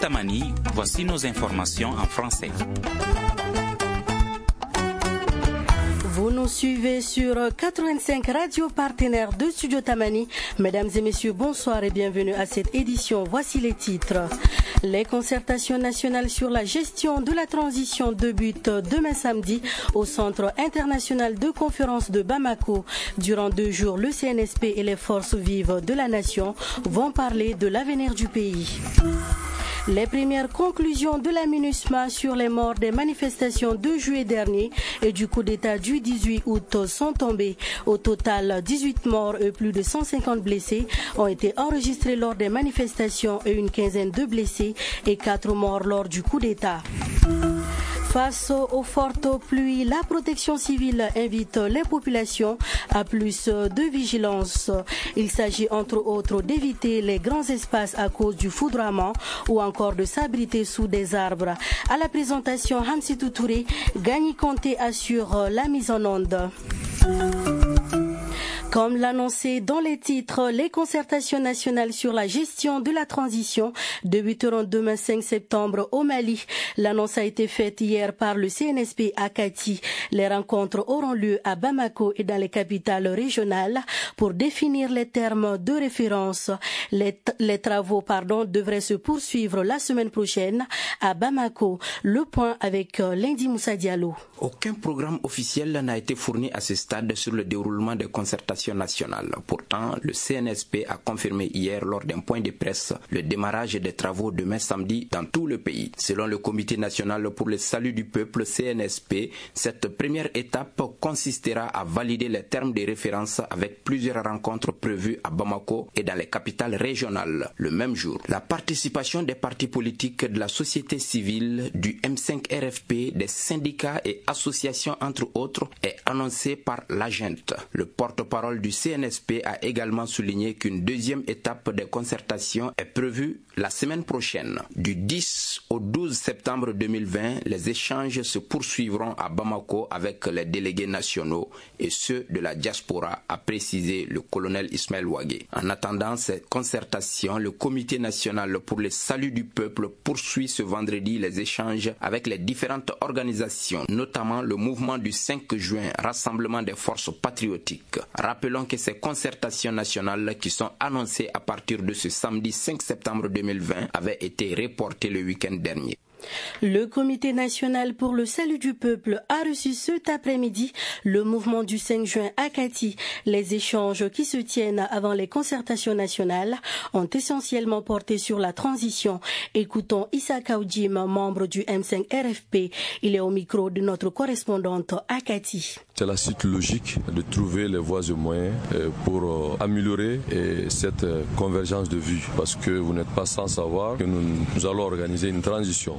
Tamani, voici nos informations en français. Vous nous suivez sur 85 radios partenaires de Studio Tamani. Mesdames et messieurs, bonsoir et bienvenue à cette édition. Voici les titres. Les concertations nationales sur la gestion de la transition débutent demain samedi au Centre international de conférence de Bamako. Durant 2 jours, le CNSP et les forces vives de la nation vont parler de l'avenir du pays. Les premières conclusions de la MINUSMA sur les morts des manifestations de juillet dernier et du coup d'État du 18 août sont tombées. Au total, 18 morts et plus de 150 blessés ont été enregistrés lors des manifestations et une quinzaine de blessés et 4 morts lors du coup d'État. Face aux fortes pluies, la protection civile invite les populations à plus de vigilance. Il s'agit entre autres d'éviter les grands espaces à cause du foudroiement ou encore de s'abriter sous des arbres. À la présentation, Hamsitou Touré, Gagny Conté assure la mise en onde. Comme l'annoncé dans les titres, les concertations nationales sur la gestion de la transition débuteront demain 5 septembre au Mali. L'annonce a été faite hier par le CNSP à Kati. Les rencontres auront lieu à Bamako et dans les capitales régionales pour définir les termes de référence. Les travaux devraient se poursuivre la semaine prochaine à Bamako. Le point avec Lundi Moussa Diallo. Aucun programme officiel n'a été fourni à ce stade sur le déroulement des concertations nationales. Pourtant, le CNSP a confirmé hier lors d'un point de presse le démarrage des travaux demain samedi dans tout le pays. Selon le Comité national pour le salut du peuple CNSP, cette première étape consistera à valider les termes de référence avec plusieurs rencontres prévues à Bamako et dans les capitales régionales le même jour. La participation des partis politiques, de la société civile, du M5 RFP, des syndicats et associations entre autres est annoncée par l'AGENT. Le porte-parole du CNSP a également souligné qu'une deuxième étape des concertations est prévue la semaine prochaine. Du 10 au 12 septembre 2020, les échanges se poursuivront à Bamako avec les délégués nationaux et ceux de la diaspora, a précisé le colonel Ismaël Ouagé. En attendant ces concertations, le Comité national pour le salut du peuple poursuit ce vendredi les échanges avec les différentes organisations, notamment le mouvement du 5 juin, Rassemblement des forces patriotiques. Rappelons que ces concertations nationales qui sont annoncées à partir de ce samedi 5 septembre 2020 avaient été reportées le week-end dernier. Le Comité national pour le salut du peuple a reçu cet après-midi le mouvement du 5 juin à Kati. Les échanges qui se tiennent avant les concertations nationales ont essentiellement porté sur la transition. Écoutons Issa Kaoudjim, membre du M5 RFP. Il est au micro de notre correspondante à Kati. C'est la suite logique de trouver les voies et moyens pour améliorer cette convergence de vues. Parce que vous n'êtes pas sans savoir que nous allons organiser une transition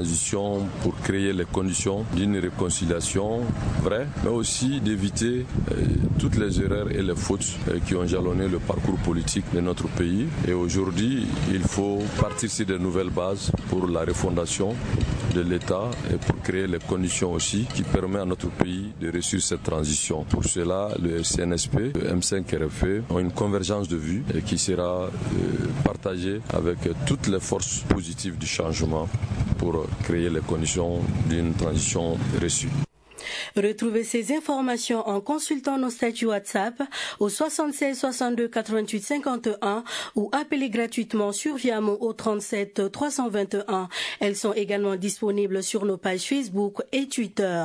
pour créer les conditions d'une réconciliation vraie, mais aussi d'éviter toutes les erreurs et les fautes qui ont jalonné le parcours politique de notre pays. Et aujourd'hui, il faut partir sur de nouvelles bases pour la refondation de l'État et pour créer les conditions aussi qui permettent à notre pays de réussir cette transition. Pour cela, le CNSP, le M5 RFP ont une convergence de vues qui sera partagée avec toutes les forces positives du changement pour créer les conditions d'une transition réussie. Retrouvez ces informations en consultant nos statuts WhatsApp au 76 62 88 51 ou appelez gratuitement sur Viamon au 37 321. Elles sont également disponibles sur nos pages Facebook et Twitter.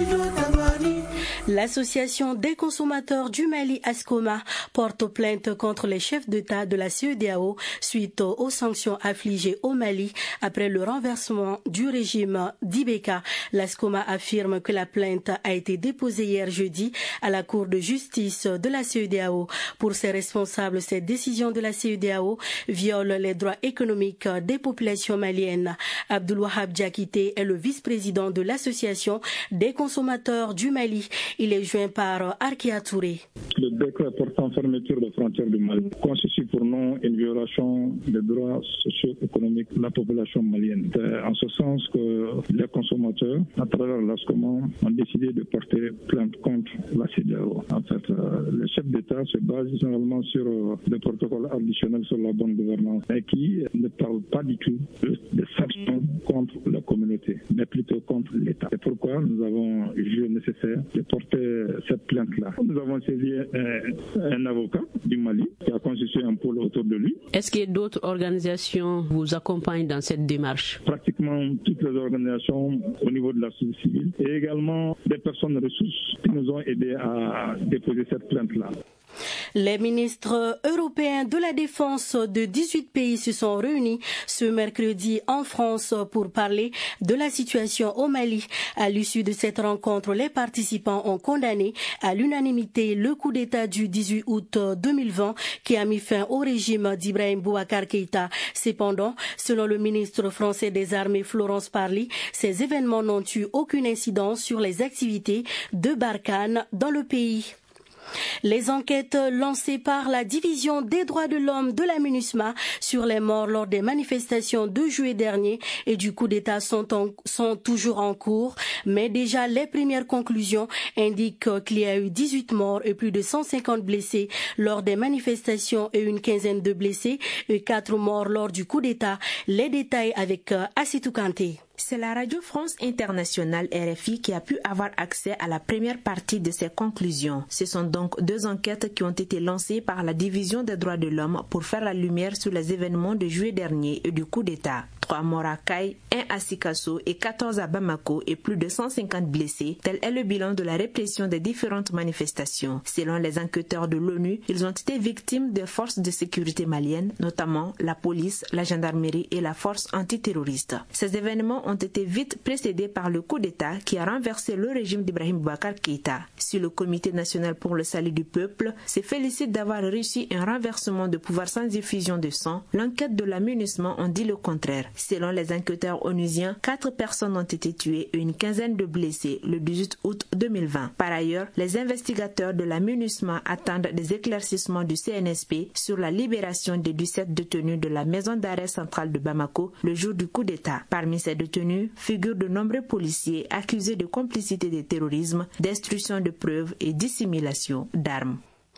L'association des consommateurs du Mali ASCOMA porte plainte contre les chefs d'État de la CEDEAO suite aux sanctions affligées au Mali après le renversement du régime d'Ibeka. L'ASCOMA affirme que la plainte a été déposée hier jeudi à la Cour de justice de la CEDEAO. Pour ses responsables, cette décision de la CEDEAO viole les droits économiques des populations maliennes. Abdoulouahab Diakité est le vice-président de l'association des consommateurs du Mali. Il est joint par Arkia Touré. Le décret portant fermeture des frontières du Mali constitue pour nous une violation des droits socio-économiques de la population malienne. C'est en ce sens que les consommateurs, à travers l'ASCOMA, ont décidé de porter plainte contre la CEDEAO. En fait, les chef d'État se base généralement sur le protocole additionnel sur la bonne gouvernance et qui ne parle pas du tout de sanctions contre la communauté, mais plutôt contre l'État. C'est pourquoi nous avons jugé nécessaire de porter cette plainte-là. Nous avons saisi un avocat du Mali qui a constitué un pôle autour de lui. Est-ce que d'autres organisations vous accompagnent dans cette démarche? Pratiquement toutes les organisations au niveau de la société civile et également des personnes ressources qui nous ont aidés à déposer cette plainte-là. Les ministres européens de la Défense de 18 pays se sont réunis ce mercredi en France pour parler de la situation au Mali. À l'issue de cette rencontre, les participants ont condamné à l'unanimité le coup d'État du 18 août 2020 qui a mis fin au régime d'Ibrahim Boubacar Keïta. Cependant, selon le ministre français des Armées Florence Parly, ces événements n'ont eu aucune incidence sur les activités de Barkhane dans le pays. Les enquêtes lancées par la division des droits de l'homme de la MINUSMA sur les morts lors des manifestations de juillet dernier et du coup d'État sont toujours en cours, mais déjà les premières conclusions indiquent qu'il y a eu 18 morts et plus de 150 blessés lors des manifestations et une quinzaine de blessés et 4 morts lors du coup d'État. Les détails avec Assitou Kanté. C'est la Radio France Internationale RFI qui a pu avoir accès à la première partie de ces conclusions. Ce sont donc 2 enquêtes qui ont été lancées par la Division des droits de l'homme pour faire la lumière sur les événements de juillet dernier et du coup d'État. 3 morts à Kay, 1 à Sikasso et 14 à Bamako et plus de 150 blessés. Tel est le bilan de la répression des différentes manifestations. Selon les enquêteurs de l'ONU, ils ont été victimes des forces de sécurité maliennes, notamment la police, la gendarmerie et la force antiterroriste. Ces événements ont été vite précédés par le coup d'État qui a renversé le régime d'Ibrahim Boubacar Keïta. Si le Comité national pour le salut du peuple se félicite d'avoir réussi un renversement de pouvoir sans effusion de sang, l'enquête de la MINUSMA en dit le contraire. Selon les enquêteurs onusiens, 4 personnes ont été tuées et une quinzaine de blessés le 18 août 2020. Par ailleurs, les investigateurs de la MINUSMA attendent des éclaircissements du CNSP sur la libération des 17 détenus de la maison d'arrêt centrale de Bamako le jour du coup d'État. Parmi ces détenus figurent de nombreux policiers accusés de complicité de terrorisme, destruction de preuves et dissimulation d'armes.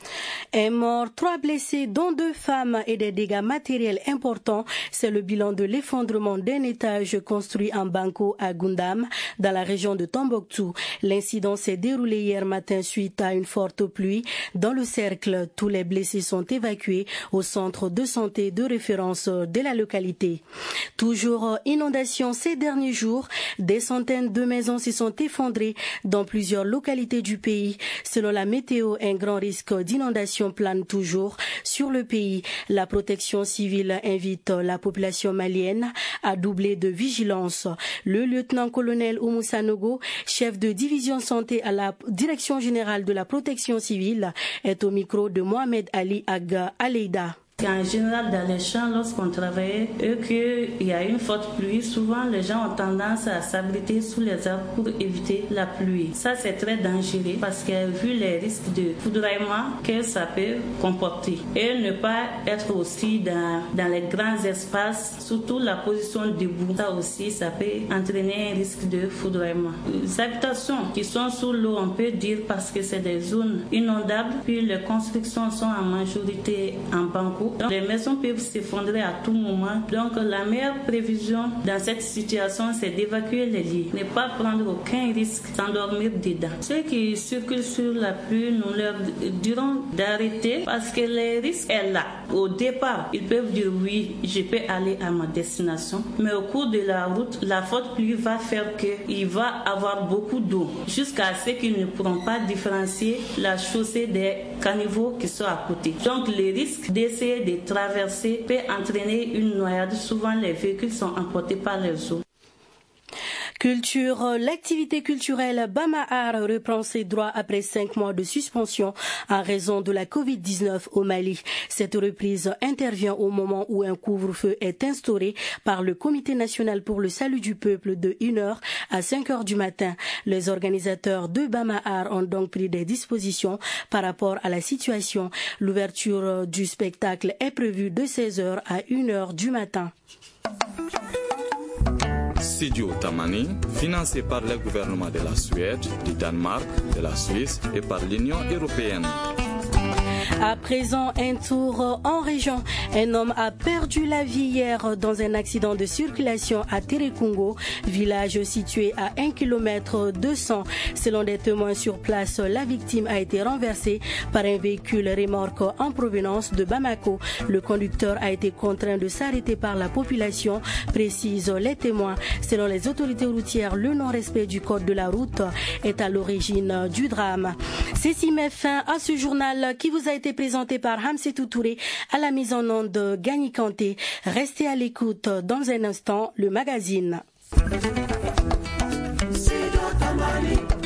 Un mort, 3 blessés, dont 2 femmes et des dégâts matériels importants. C'est le bilan de l'effondrement d'un étage construit en Banko à Gundam, dans la région de Tombouctou. L'incident s'est déroulé hier matin suite à une forte pluie. Dans le cercle, tous les blessés sont évacués au centre de santé de référence de la localité. Toujours inondation ces derniers jours. Des centaines de maisons se sont effondrées dans plusieurs localités du pays. Selon la météo, un grand risque d'inondation plane toujours sur le pays. La protection civile invite la population malienne à doubler de vigilance. Le lieutenant-colonel Oumou Sanogo, chef de division santé à la direction générale de la protection civile, est au micro de Mohamed Ali Aga Aleida. En général, dans les champs, lorsqu'on travaillait et qu'il y a une forte pluie, souvent les gens ont tendance à s'abriter sous les arbres pour éviter la pluie. Ça, c'est très dangereux parce que vu les risques de foudroiement que ça peut comporter. Et ne pas être aussi dans les grands espaces, surtout la position debout. Ça aussi, ça peut entraîner un risque de foudroiement. Les habitations qui sont sous l'eau, on peut dire parce que c'est des zones inondables, puis les constructions sont en majorité en banco. Donc, les maisons peuvent s'effondrer à tout moment. Donc, la meilleure prévision dans cette situation, c'est d'évacuer les lits. Ne pas prendre aucun risque, s'endormir dedans. Ceux qui circulent sur la pluie, nous leur dirons d'arrêter parce que le risque est là. Au départ, ils peuvent dire oui, je peux aller à ma destination. Mais au cours de la route, la forte pluie va faire qu'il va avoir beaucoup d'eau jusqu'à ce qu'ils ne pourront pas différencier la chaussée des caniveaux qui sont à côté. Donc, le risque d'essayer de traverser peut entraîner une noyade. Souvent, les véhicules sont emportés par les eaux. Culture, l'activité culturelle Bama-Art reprend ses droits après 5 mois de suspension en raison de la Covid-19 au Mali. Cette reprise intervient au moment où un couvre-feu est instauré par le Comité national pour le salut du peuple de 1h à 5h du matin. Les organisateurs de Bama-Art ont donc pris des dispositions par rapport à la situation. L'ouverture du spectacle est prévue de 16h à 1h du matin. Studio Tamani, financé par le gouvernement de la Suède, du Danemark, de la Suisse et par l'Union européenne. À présent, un tour en région. Un homme a perdu la vie hier dans un accident de circulation à Terekungo, village situé à 1 km 200. Selon des témoins sur place, la victime a été renversée par un véhicule remorque en provenance de Bamako. Le conducteur a été contraint de s'arrêter par la population, précisent les témoins. Selon les autorités routières, le non-respect du code de la route est à l'origine du drame. Ceci met fin à ce journal qui vous a été présenté par Hamsetou Touré à la mise en onde de Gagny Kanté. Restez à l'écoute dans un instant, le magazine.